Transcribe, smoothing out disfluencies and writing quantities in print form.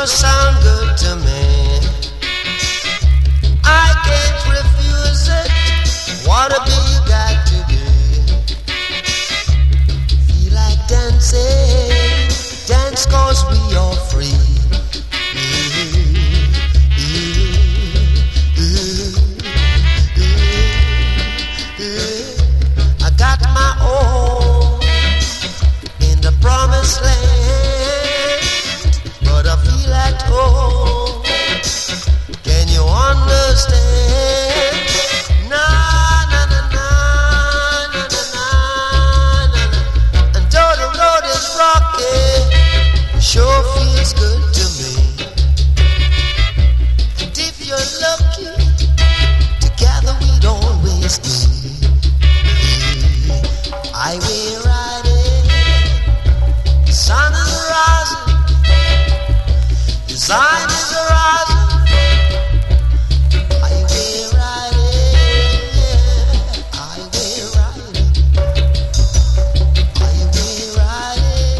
sure sound good to me. I can't refuse it. Whatever you got to be. Feel like dancing, dance 'cause we are free. I got my own in the promised land, but I feel at home. Can you understand? Na na na na na na na na. And though the road is rocky, sure feels good to me. And if you're lucky, together we'd always be. Highway riding, the sun is rising, the sun is rising. Highway riding, yeah, highway riding, highway riding.